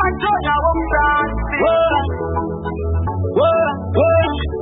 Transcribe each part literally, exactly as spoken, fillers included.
Joya Womran. Whoa, whoa.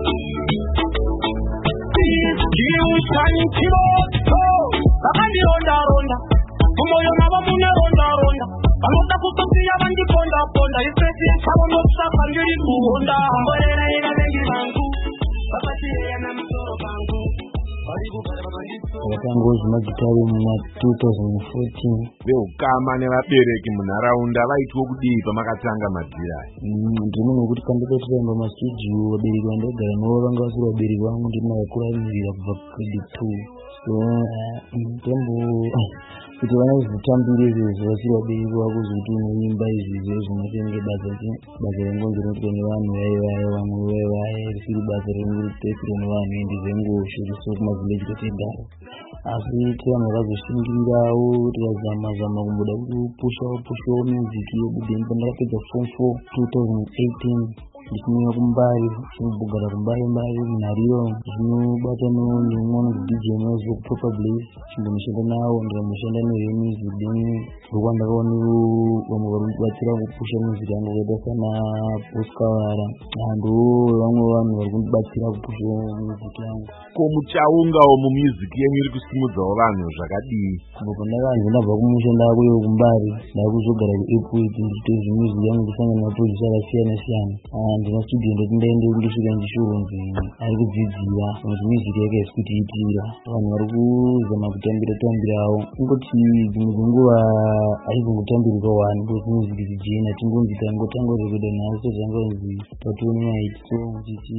You shine kilo, Abandi ronda ronda. Kumoyo naba mune ronda ronda. Anota kutokia bandi ponda ponda. Ifeti kabo no sapa ngiri kuhonda. Mborera ina bengi bangu. Babati yana msoro bangu. Wakangozi magitari muna two thousand fourteen. Veukama nevabereki munharaunda vaitwa kudii pamakatanga madzira? Ndinoona kuti kandikatira masudio vabereki vandagara navo vanga vasiri vabereki vangu ndinavakuramirira kubva grade two. So mutombo kuti vana kuzotambira izvezvo vasiri vabereki vako zokuti unoimba izvezvo zvinotenge basa basa rengonzo rinoitwa nevanhu vaivaye vamwe vaivaye risiri basa rengurutekiro nevanhu endi zvengosho riso kumazimbe chitotegara. Asi tivanhu vakazosungirirawo tikazama-zama kumboda kupushawo pushawo music yedu. Then pandakapedza form four two thousand eighteen ndichinoenda kumbari chinobhugara kumbari mbari munhariyo zvinobata neumwe D J nozo Proper Blaze chimbomushanda nawo ndikamushanda neRemusic. Then ndokwa ndakaona vamwe vari kundibatsira kupusha music yangu vakaita sana Oscar ando vamwe vanhu vari kundibatsira kupusha music yangu. Ko muchaungawo mumusic yenyu iri kusimudzawo vanhu zvakadii? Kubva pandakanzi ndabva kumushanda kwayo kumbari ndakuzogara kuEpwood ndichite zvemusic yangu ndisangana maproducer akasiyana siyana. Ndina studio ndoti ndaende kundosvika ndishurunzi ari kudzidzira kuti music yake isi kutiitira vanhu vari kuzama kutambira tambirawo kungoti dzimwe dzenguva haizongotambirika wani kuti music zijena tingonzi tangotanga kurekoda naso zvangonzi patoni maiti so muchichi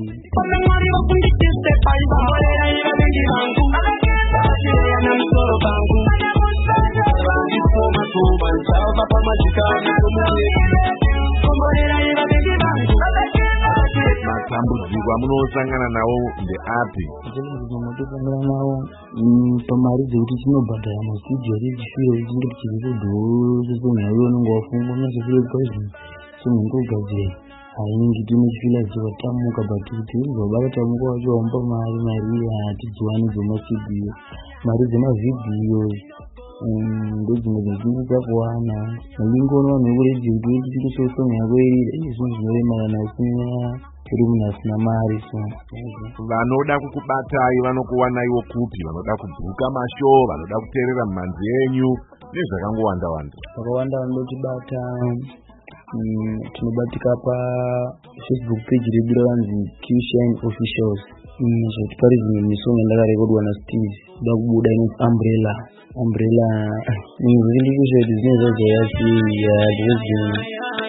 matambudziko amunosangana nawo ndeapi? Matambudziko nawo pamari dzekuti tinobhadhara mastudio rechifiro chinge chichirodhoo sesonhayo unenge wafunga unasefiro kwaizvi semunhu kugadzira haingi tinechifila dzivatamuka but kuti uzobakatamuka wacho wampa mari mari hatidziwani dzemastudio. Mari dzemavidhiyo ndodzimwe dzinenge kuwana ndingoona vanhu vekuredio kuti tichitosonga yako irira izvo zvinoremana usina tiri munhu asina mari. So vanoda kukubatai vanokuwanaiwo kupi? Vanoda kubhuka mashow, vanoda kuteerera mumhanzi yenyu nezvakangowanda wanda? Vakawanda vanotibata. Tinobatika paFacebook page redu ravanzi Q-Shine Officials. Zvoti pari zvimwe misongo yandakarekodwa naSteve kuda kubuda inoti Umbrella. Umbrella ningozi ndikusha kuti zvinenge zvazayasiya ndizvozvinhu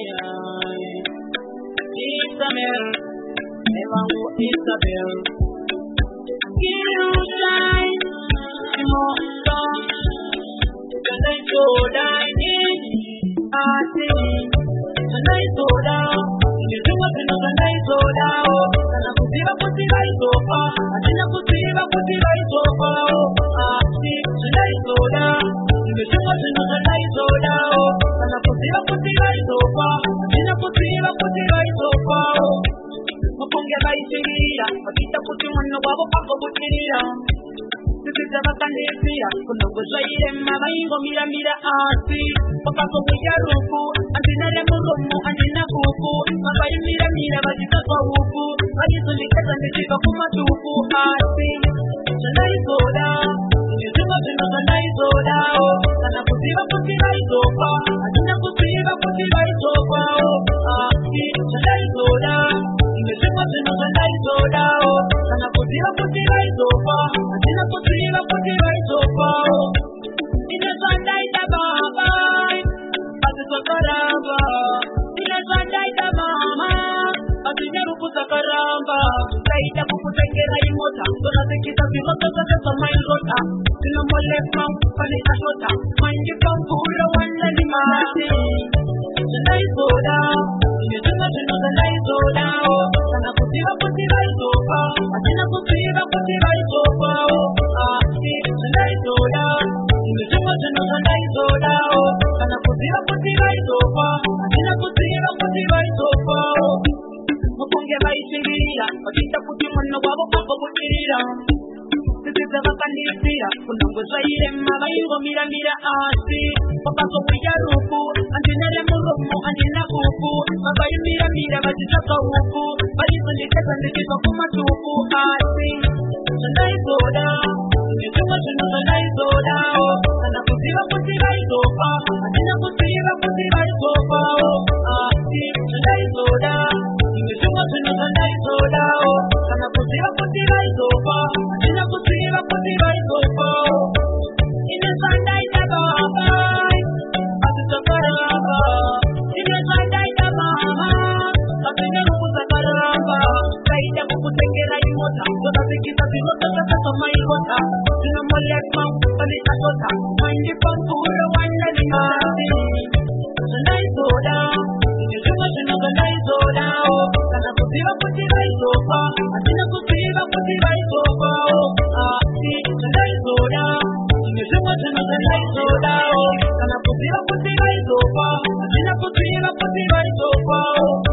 Isabel, you shine, Mondo, and I go down in, I see, and I go down, you do what you know, and I go down, and I put it up, put it right so far, and then I put it up, put it right so far, I see, and I go down, you do what you know, and I go down, and I put it up, put it right so far, and then I put it up, put it right so far. Mupunge baisiria, wakita kuti mwana wabo pako kutirira. Sisi bakandesia, kunongo zaire mabaingo mira mira asi. Pakaso kuja ruku, antinale murumu, antina kuku. Mabai mira mira bajita kwa huku. Bajisulikata ndijiba kumatuku asi. Sanai soda, nijuma vino sanai soda. Sana kusiba kusira isopa, antina kusiba kusira isopa. Asi, sanai soda. Nimesema tena sanai soda, sana kutira kutira isopa, atina kutira kutira isopa. Ina sanai da baba, ati sakaramba. Ina sanai da mama, ati neruku sakaramba. Saida kukutengera imota, sona sekita pilota sasa sama irota. Sina mole from pani ashota, mangi from kura wanda ni mati. Sanai soda, nimesema tena sanai soda. Sana kutira kutira isopa, atina kutira kutira isopa. Asi sanai soda, nimesema tena sanai soda. Sana kutira kutira isopa, atina kutira kutira isopa. Mupunge baisiria, wakita kuti mwana wabo pako kutirira. Sisi bakandisia, kunongo zaire mabaingo mira mira asi. Pakaso kuja ruku, antinale murumu, antina kuku. Mira, mira, but it's a so cool. But it's only second to give up my two cool. I think the night go down. It's too much of the night go down. And I could see up with the right so far. I think I could see up with the right so far. I think the night go down. It's too much of the night go down. And I could see up with the right so far. I think I could see up with the right so far. In the Sunday, never high. But it's a forever. In the Sunday, Put it up, put it right so far.